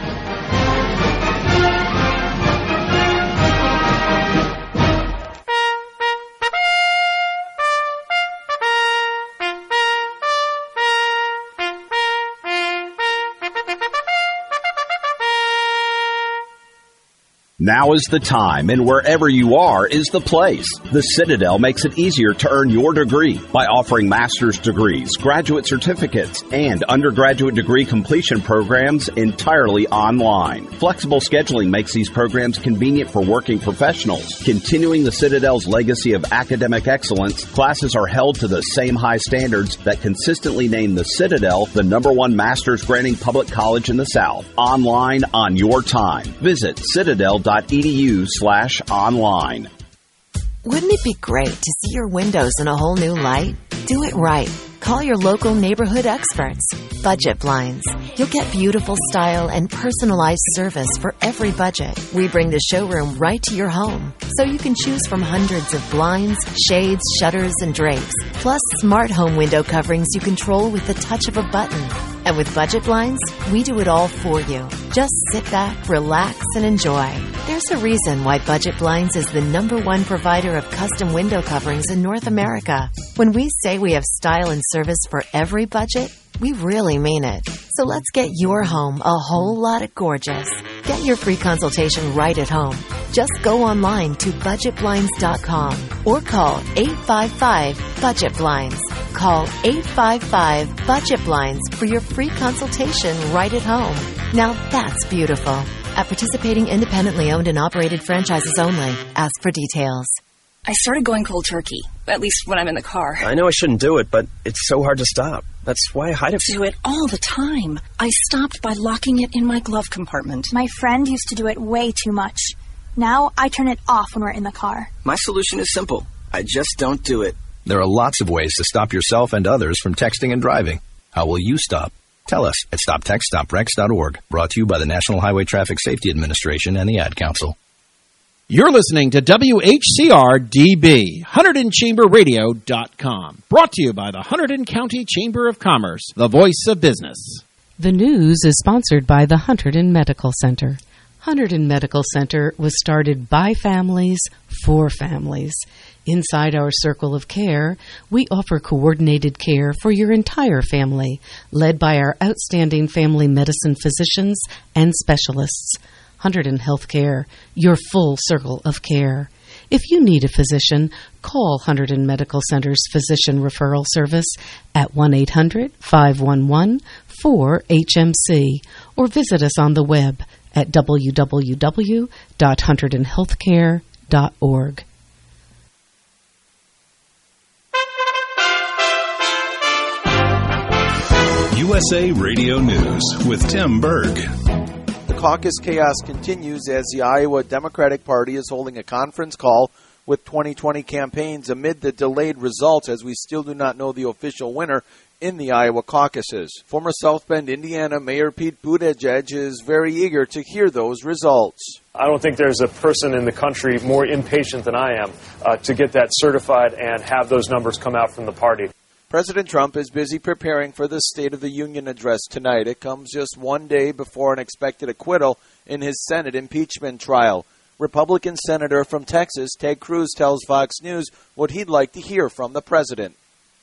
Now is the time, and wherever you are is the place. The Citadel makes it easier to earn your degree by offering master's degrees, graduate certificates, and undergraduate degree completion programs entirely online. Flexible scheduling makes these programs convenient for working professionals. Continuing the Citadel's legacy of academic excellence, classes are held to the same high standards that consistently name the Citadel the #1 master's granting public college in the South. Online on your time. Visit citadel.edu/online. Wouldn't it be great to see your windows in a whole new light? Do it right. Call your local neighborhood experts. Budget Blinds. You'll get beautiful style and personalized service for every budget. We bring the showroom right to your home, so you can choose from hundreds of blinds, shades, shutters, and drapes, plus smart home window coverings you control with the touch of a button. And with Budget Blinds, we do it all for you. Just sit back, relax, and enjoy. There's a reason why Budget Blinds is the #1 provider of custom window coverings in North America. When we say we have style and service for every budget, we really mean it. So let's get your home a whole lot of gorgeous. Get your free consultation right at home. Just go online to budgetblinds.com or call 855-BUDGET-BLINDS. Call 855-BUDGET-BLINDS for your free consultation right at home. Now that's beautiful. At participating independently owned and operated franchises only. Ask for details. I started going cold turkey, at least when I'm in the car. I know I shouldn't do it, but it's so hard to stop. That's why I hide it. Do it all the time. I stopped by locking it in my glove compartment. My friend used to do it way too much. Now I turn it off when we're in the car. My solution is simple. I just don't do it. There are lots of ways to stop yourself and others from texting and driving. How will you stop? Tell us at stoptextstoprex.org. Brought to you by the National Highway Traffic Safety Administration and the Ad Council. You're listening to WHCR-DB, HunterdonChamberRadio.com. Brought to you by the Hunterdon County Chamber of Commerce, the voice of business. The news is sponsored by the Hunterdon Medical Center. Hunterdon Medical Center was started by families for families. Inside our circle of care, we offer coordinated care for your entire family, led by our outstanding family medicine physicians and specialists. Hunterdon Healthcare, your full circle of care. If you need a physician, call Hunterdon Medical Center's Physician Referral Service at 1-800-511-4HMC or visit us on the web at www.hunterdonhealthcare.org. USA Radio News with Tim Berg. The caucus chaos continues as the Iowa Democratic Party is holding a conference call with 2020 campaigns amid the delayed results, as we still do not know the official winner in the Iowa caucuses. Former South Bend, Indiana Mayor Pete Buttigieg is very eager to hear those results. I don't think there's a person in the country more impatient than I am to get that certified and have those numbers come out from the party. President Trump is busy preparing for the State of the Union address tonight. It comes just one day before an expected acquittal in his Senate impeachment trial. Republican Senator from Texas, Ted Cruz, tells Fox News what he'd like to hear from the president.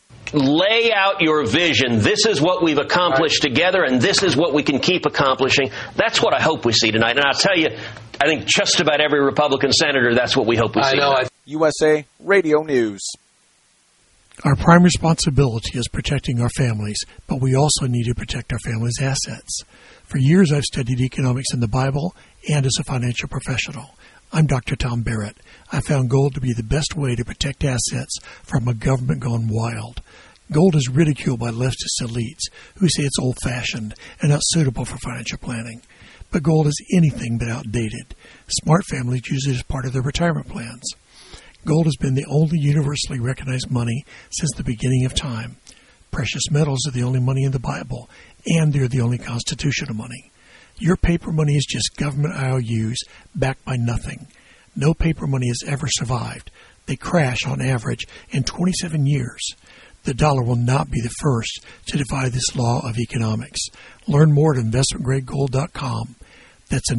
Lay out your vision. This is what we've accomplished together, and this is what we can keep accomplishing. That's what I hope we see tonight. And I'll tell you, I think just about every Republican senator, that's what we hope we see tonight. USA Radio News. Our prime responsibility is protecting our families, but we also need to protect our families' assets. For years, I've studied economics in the Bible and as a financial professional. I'm Dr. Tom Barrett. I found gold to be the best way to protect assets from a government gone wild. Gold is ridiculed by leftist elites who say it's old-fashioned and not suitable for financial planning. But gold is anything but outdated. Smart families use it as part of their retirement plans. Gold has been the only universally recognized money since the beginning of time. Precious metals are the only money in the Bible, and they're the only constitutional money. Your paper money is just government IOUs backed by nothing. No paper money has ever survived. They crash on average in 27 years. The dollar will not be the first to defy this law of economics. Learn more at investmentgradegold.com. That's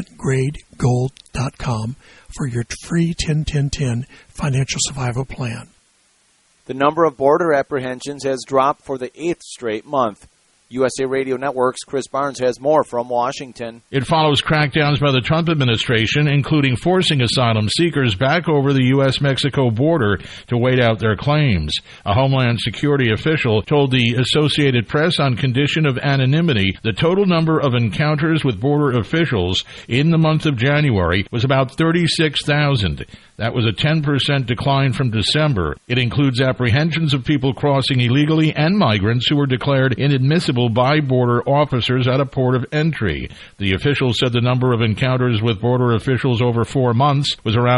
investmentgradegold.com for your free 10-10-10 financial survival plan. The number of border apprehensions has dropped for the 8th straight month. USA Radio Network's Chris Barnes has more from Washington. It follows crackdowns by the Trump administration, including forcing asylum seekers back over the U.S.-Mexico border to wait out their claims. A Homeland Security official told the Associated Press on condition of anonymity the total number of encounters with border officials in the month of January was about 36,000. That was a 10% decline from December. It includes apprehensions of people crossing illegally and migrants who were declared inadmissible by border officers at a port of entry. The official said the number of encounters with border officials over 4 months was around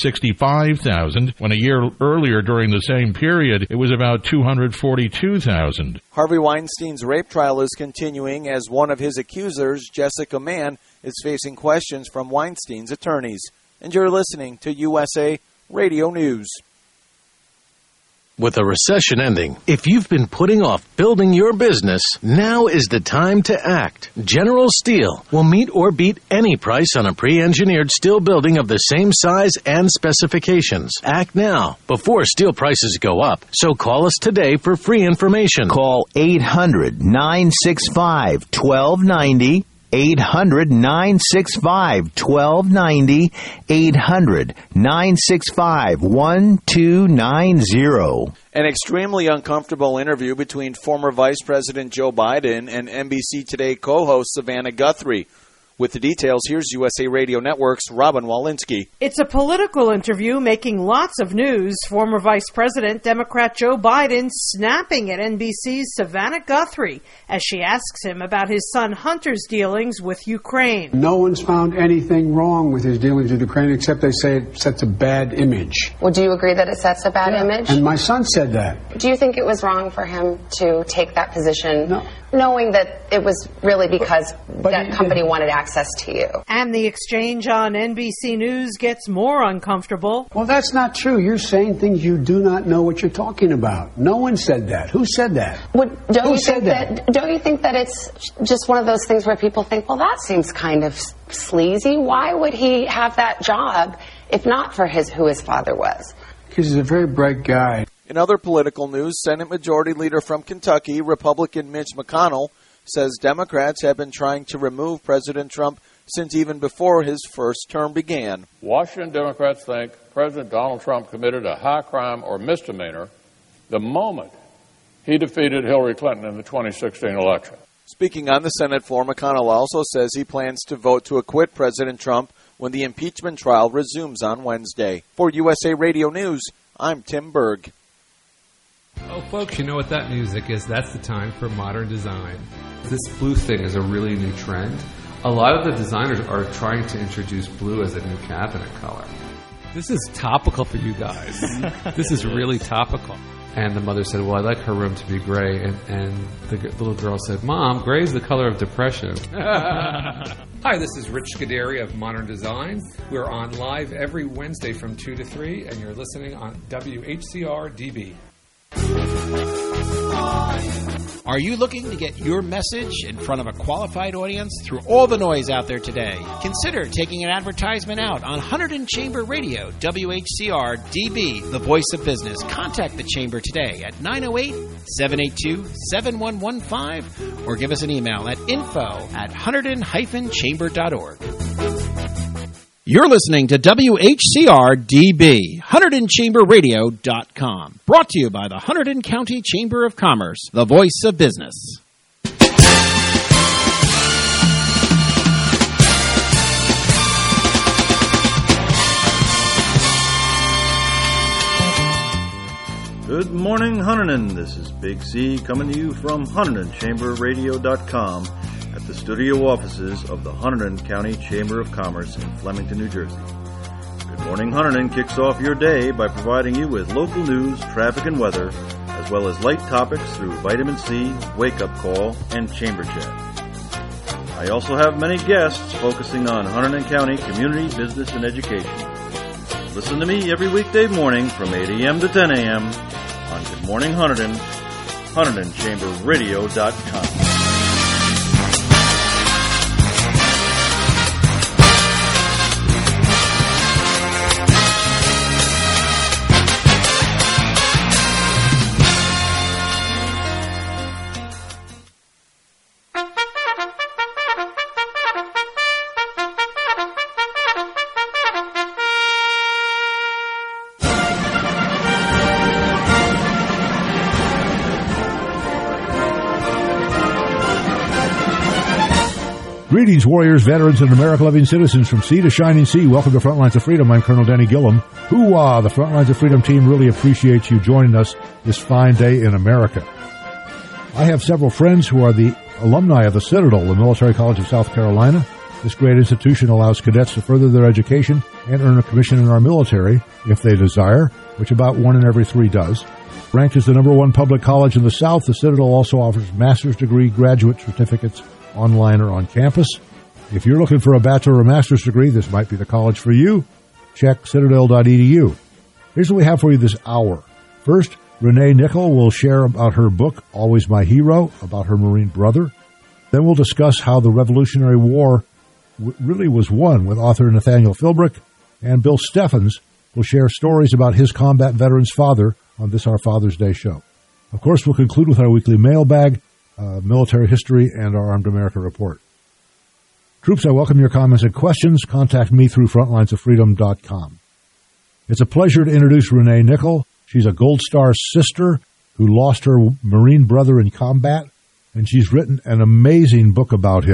165,000, when a year earlier during the same period it was about 242,000. Harvey Weinstein's rape trial is continuing as one of his accusers, Jessica Mann, is facing questions from Weinstein's attorneys. And you're listening to USA Radio News. With a recession ending, if you've been putting off building your business, now is the time to act. General Steel will meet or beat any price on a pre-engineered steel building of the same size and specifications. Act now, before steel prices go up. So call us today for free information. Call 800-965-1290. 800-965-1290, 800-965-1290. An extremely uncomfortable interview between former Vice President Joe Biden and NBC Today co-host Savannah Guthrie. With the details, here's USA Radio Network's Robin Walensky. It's a political interview making lots of news. Former Vice President, Democrat Joe Biden, snapping at NBC's Savannah Guthrie as she asks him about his son Hunter's dealings with Ukraine. No one's found anything wrong with his dealings with Ukraine except they say it sets a bad image. Well, do you agree that it sets a bad image? And my son said that. Do you think it was wrong for him to take that position, knowing that it was really because that company wanted access to you? And the exchange on NBC News gets more uncomfortable. Well, that's not true. You're saying things you do not know what you're talking about. No one said that. Who said that? Don't you think that it's just one of those things where people think, well, that seems kind of sleazy. Why would he have that job if not for who his father was? Because he's a very bright guy. In other political news, Senate Majority Leader from Kentucky, Republican Mitch McConnell, says Democrats have been trying to remove President Trump since even before his first term began. Washington Democrats think President Donald Trump committed a high crime or misdemeanor the moment he defeated Hillary Clinton in the 2016 election. Speaking on the Senate floor, McConnell also says he plans to vote to acquit President Trump when the impeachment trial resumes on Wednesday. For USA Radio News, I'm Tim Berg. Oh, folks, you know what that music is. That's the time for modern design. This blue thing is a really new trend. A lot of the designers are trying to introduce blue as a new cabinet color. This is topical for you guys. This is really topical. And the mother said, well, I'd like her room to be gray. And the little girl said, Mom, gray is the color of depression. Hi, this is Rich Scuderi of Modern Design. We're on live every Wednesday from 2 to 3, and you're listening on WHCR DB. Are you looking to get your message in front of a qualified audience through all the noise out there today? Consider taking an advertisement out on Hunterdon Chamber Radio, WHCR DB, the voice of business. Contact the Chamber today at 908-782-7115 or give us an email at info@hunterdon-chamber.org. You're listening to WHCR-DB, HunterdonChamberRadio.com. Brought to you by the Hunterdon County Chamber of Commerce, the voice of business. Good morning, Hunterdon. This is Big C coming to you from HunterdonChamberRadio.com at the studio offices of the Hunterdon County Chamber of Commerce in Flemington, New Jersey. Good Morning Hunterdon kicks off your day by providing you with local news, traffic, and weather, as well as light topics through Vitamin C, Wake Up Call, and Chamber Chat. I also have many guests focusing on Hunterdon County community, business, and education. Listen to me every weekday morning from 8 a.m. to 10 a.m. on Good Morning Hunterdon, HunterdonChamberRadio.com. Greetings, warriors, veterans, and America-loving citizens from sea to shining sea. Welcome to Frontlines of Freedom. I'm Colonel Danny Gillum. Hoo-ah! The Frontlines of Freedom team really appreciates you joining us this fine day in America. I have several friends who are the alumni of the Citadel, the Military College of South Carolina. This great institution allows cadets to further their education and earn a commission in our military, if they desire, which about 1 in every 3 does. Ranked as the #1 public college in the South, the Citadel also offers master's degree graduate certificates online or on campus. If you're looking for a bachelor or master's degree, this might be the college for you. Check citadel.edu. Here's what we have for you this hour. First, Renee Nickel will share about her book, Always My Hero, about her Marine brother. Then we'll discuss how the Revolutionary War really was won with author Nathaniel Philbrick. And Bill Steffens will share stories about his combat veteran's father on this, our Father's Day show. Of course, we'll conclude with our weekly mailbag, military history, and our Armed America Report. Troops, I welcome your comments and questions. Contact me through frontlinesoffreedom.com. It's a pleasure to introduce Renee Nickel. She's a Gold Star sister who lost her Marine brother in combat, and she's written an amazing book about him.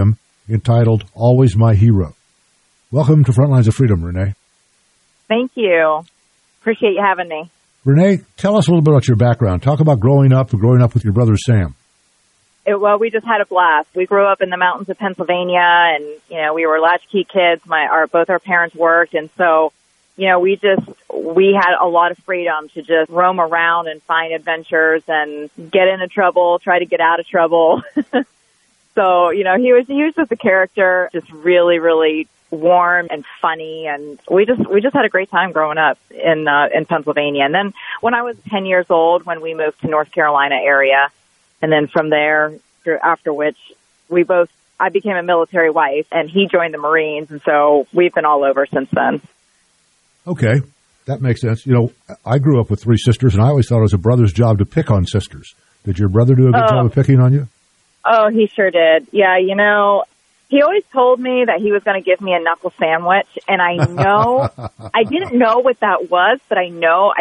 entitled Always My Hero. Welcome to Frontlines of Freedom, Renee. Thank you. Appreciate you having me. Renee, tell us a little bit about your background. Talk about growing up with your brother Sam. Well, we just had a blast. We grew up in the mountains of Pennsylvania, and, we were latchkey kids. Both our parents worked, and so, we had a lot of freedom to just roam around and find adventures and get into trouble, try to get out of trouble. So, he was just a character, just really, really warm and funny, and we just had a great time growing up in Pennsylvania. And then when I was 10 years old, when we moved to North Carolina area, and then from there, after which I became a military wife, and he joined the Marines, and so we've been all over since then. Okay, that makes sense. I grew up with 3 sisters, and I always thought it was a brother's job to pick on sisters. Did your brother do a good job of picking on you? Oh, he sure did. Yeah, he always told me that he was going to give me a knuckle sandwich, and I know, I didn't know what that was, but I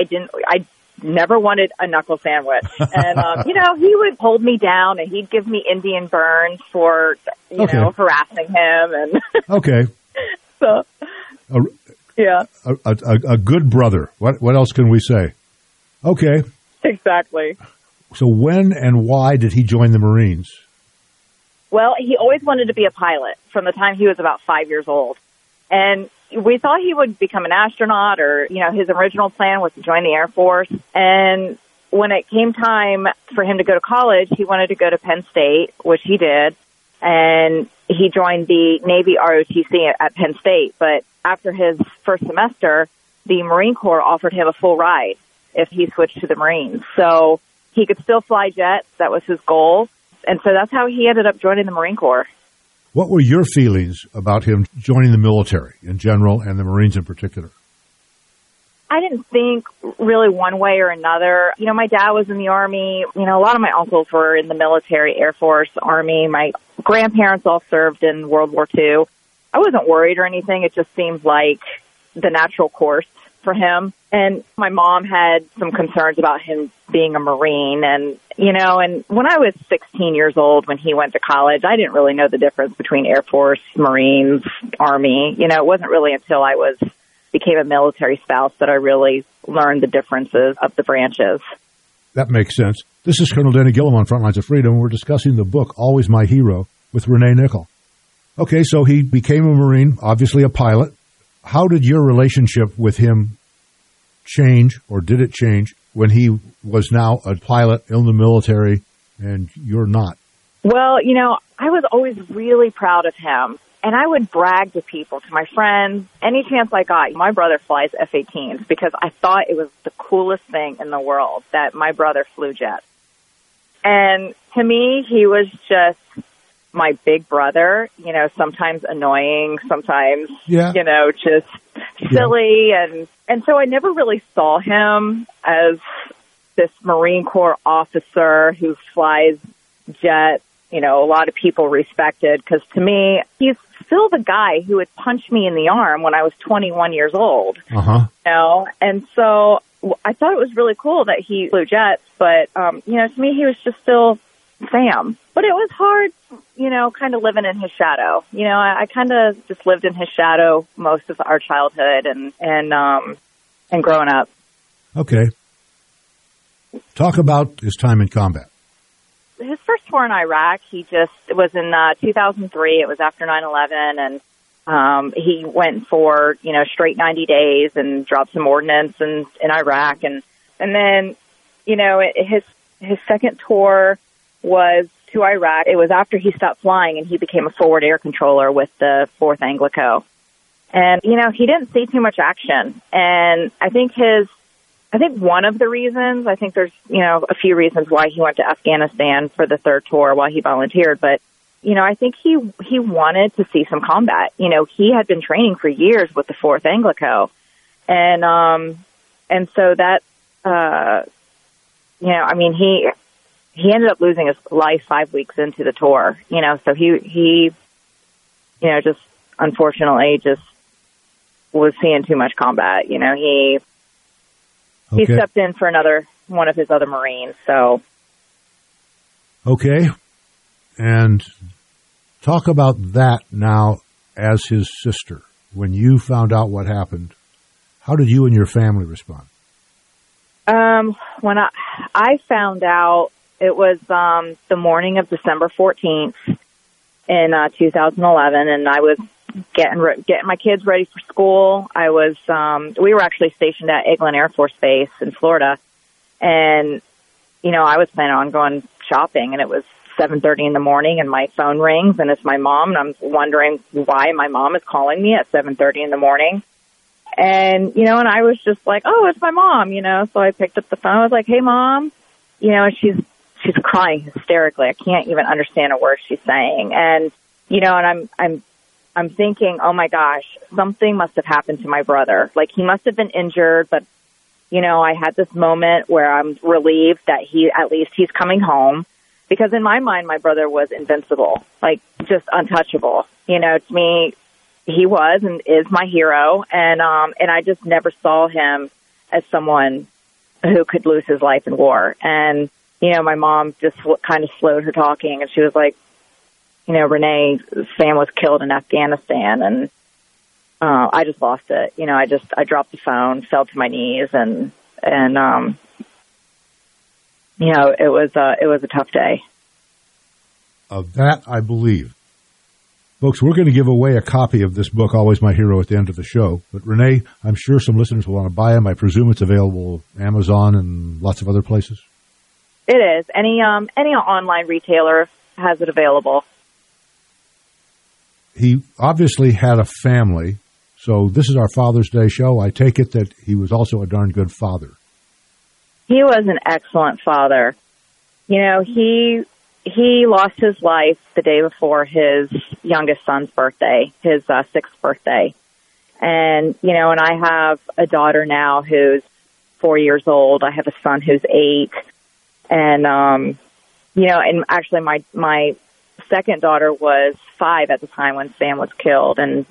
never wanted a knuckle sandwich. And, he would hold me down, and he'd give me Indian burns for, harassing him. And okay. So, yeah. A good brother. What else can we say? Okay. Exactly. So when and why did he join the Marines? Well, he always wanted to be a pilot from the time he was about 5 years old. And we thought he would become an astronaut, or, his original plan was to join the Air Force. And when it came time for him to go to college, he wanted to go to Penn State, which he did. And he joined the Navy ROTC at Penn State. But after his first semester, the Marine Corps offered him a full ride if he switched to the Marines. So he could still fly jets. That was his goal. And so that's how he ended up joining the Marine Corps. What were your feelings about him joining the military in general and the Marines in particular? I didn't think really one way or another. My dad was in the Army. A lot of my uncles were in the military, Air Force, Army. My grandparents all served in World War II. I wasn't worried or anything. It just seemed like the natural course for him. And my mom had some concerns about him being a Marine. And, and when I was 16 years old, when he went to college, I didn't really know the difference between Air Force, Marines, Army. It wasn't really until I became a military spouse that I really learned the differences of the branches. That makes sense. This is Colonel Danny Gillum on Frontlines of Freedom. We're discussing the book, Always My Hero, with Renee Nickel. Okay, so he became a Marine, obviously a pilot. How did your relationship with him change, or did it change, when he was now a pilot in the military and you're not? Well, I was always really proud of him. And I would brag to people, to my friends, any chance I got. My brother flies F-18s because I thought it was the coolest thing in the world that my brother flew jets. And to me, he was just my big brother, sometimes annoying, sometimes, just silly. Yeah. And so I never really saw him as this Marine Corps officer who flies jets, a lot of people respected, because to me, he's still the guy who would punch me in the arm when I was 21 years old. Uh-huh. And so I thought it was really cool that he flew jets, but, to me, he was just still Sam. But it was hard, kind of living in his shadow. I kind of just lived in his shadow most of our childhood and growing up. Okay. Talk about his time in combat. His first tour in Iraq, it was in 2003. It was after 9/11, and he went for straight 90 days and dropped some ordnance in Iraq, and then his second tour was to Iraq. It was after he stopped flying and he became a forward air controller with the 4th Anglico, and he didn't see too much action, and I think one of the reasons, I think there's, a few reasons why he went to Afghanistan for the third tour while he volunteered, but, I think he wanted to see some combat. He had been training for years with the 4th Anglico. And so that, he ended up losing his life 5 weeks into the tour, so he just unfortunately just was seeing too much combat. He stepped in for one of his other Marines, so. Okay. And Talk about that now as his sister. When you found out what happened, how did you and your family respond? When I found out, it was the morning of December 14th in 2011, and I was getting my kids ready for school. We were actually stationed at Eglin Air Force Base in Florida, and I was planning on going shopping, and it was 7:30 in the morning, and my phone rings, and it's my mom, and I'm wondering why my mom is calling me at 7:30 in the morning. And, and I was just like, oh, it's my mom, so I picked up the phone. I was like, hey, Mom, and she's crying hysterically. I can't even understand a word she's saying. And, and I'm thinking, oh my gosh, something must have happened to my brother. Like, he must have been injured, but, I had this moment where I'm relieved that at least he's coming home. Because in my mind, my brother was invincible, like just untouchable. To me, he was and is my hero, and I just never saw him as someone who could lose his life in war. And my mom just kind of slowed her talking, and she was like, Renee's family was killed in Afghanistan, and I just lost it. I dropped the phone, fell to my knees, and it was a tough day. Of that, I believe. Folks, we're going to give away a copy of this book, Always My Hero, at the end of the show. But Renee, I'm sure some listeners will want to buy them. I presume it's available Amazon and lots of other places. It is. Any online retailer has it available. He obviously had a family, so this is our Father's Day show. I take it that he was also a darn good father. He was an excellent father. He lost his life the day before his youngest son's birthday, his 6th birthday. And, and I have a daughter now who's 4 years old. I have a son who's 8. And, and actually my second daughter was 5 at the time when Sam was killed. And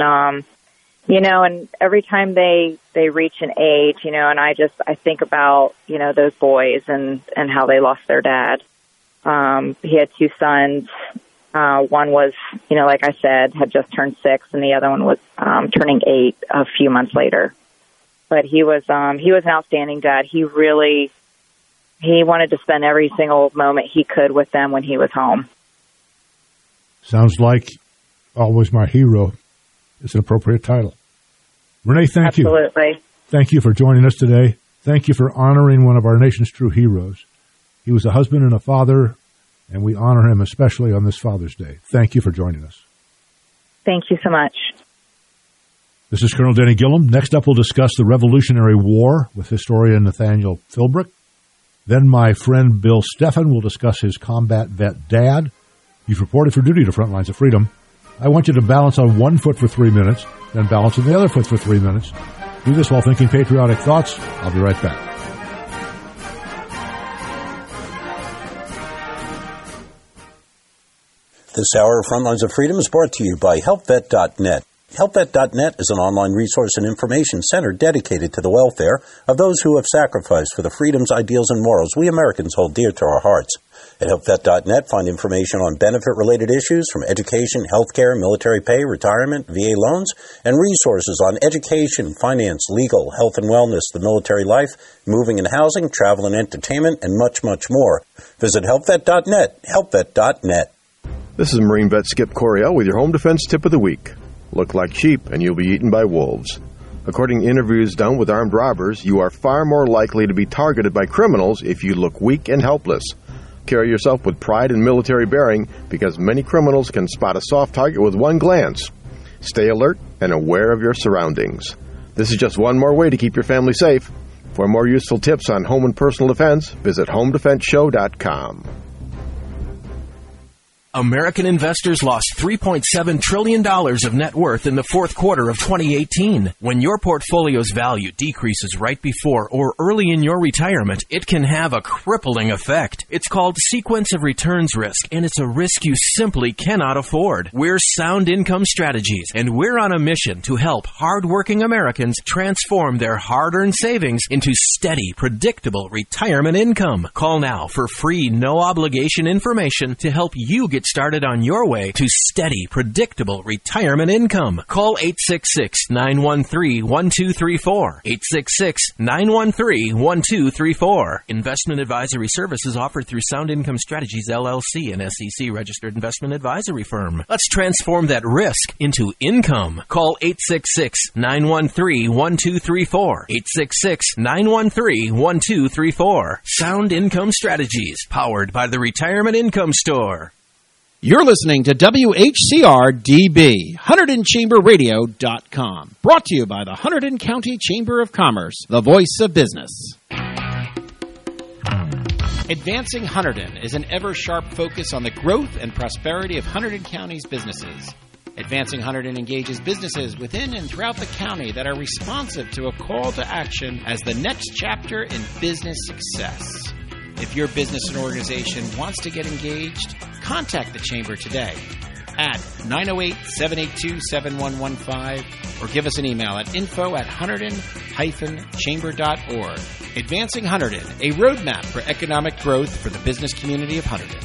every time they reach an age, and I think about, those boys and how they lost their dad. He had 2 sons. One was, like I said, had just turned 6, and the other one was turning 8 a few months later. But he was an outstanding dad. He wanted to spend every single moment he could with them when he was home. Sounds like Always My Hero is an appropriate title. Renee, thank you. Absolutely. Thank you for joining us today. Thank you for honoring one of our nation's true heroes. He was a husband and a father, and we honor him especially on this Father's Day. Thank you for joining us. Thank you so much. This is Colonel Denny Gillum. Next up, we'll discuss the Revolutionary War with historian Nathaniel Philbrick. Then my friend Bill Steffen will discuss his combat vet dad. He's reported for duty to Frontlines of Freedom. I want you to balance on one foot for 3 minutes, then balance on the other foot for 3 minutes. Do this while thinking patriotic thoughts. I'll be right back. This hour of Frontlines of Freedom is brought to you by HelpVet.net. HelpVet.net is an online resource and information center dedicated to the welfare of those who have sacrificed for the freedoms, ideals, and morals we Americans hold dear to our hearts. At HelpVet.net, find information on benefit-related issues from education, healthcare, military pay, retirement, VA loans, and resources on education, finance, legal, health and wellness, the military life, moving and housing, travel and entertainment, and much, much more. Visit HelpVet.net, HelpVet.net. This is Marine Vet Skip Coryell with your Home Defense Tip of the Week. Look like sheep and you'll be eaten by wolves. According to interviews done with armed robbers, you are far more likely to be targeted by criminals if you look weak and helpless. Carry yourself with pride and military bearing because many criminals can spot a soft target with one glance. Stay alert and aware of your surroundings. This is just one more way to keep your family safe. For more useful tips on home and personal defense, visit HomeDefenseShow.com. American investors lost $3.7 trillion of net worth in the fourth quarter of 2018. When your portfolio's value decreases right before or early in your retirement, it can have a crippling effect. It's called sequence of returns risk, and it's a risk you simply cannot afford. We're Sound Income Strategies, and we're on a mission to help hardworking Americans transform their hard-earned savings into steady, predictable retirement income. Call now for free, no-obligation information to help you get get started on your way to steady, predictable retirement income. Call 866-913-1234. 866-913-1234. Investment advisory services offered through Sound Income Strategies, LLC, an SEC-registered investment advisory firm. Let's transform that risk into income. Call 866-913-1234. 866-913-1234. Sound Income Strategies, powered by the Retirement Income Store. You're listening to WHCR-DB, HunterdonChamberRadio.com. Brought to you by the Hunterdon County Chamber of Commerce, the voice of business. Advancing Hunterdon is an ever-sharp focus on the growth and prosperity of Hunterdon County's businesses. Advancing Hunterdon engages businesses within and throughout the county that are responsive to a call to action as the next chapter in business success. If your business and organization wants to get engaged, contact the Chamber today at 908-782-7115 or give us an email at info@hunterdon-chamber.org. Advancing Hunterdon, a roadmap for economic growth for the business community of Hunterdon.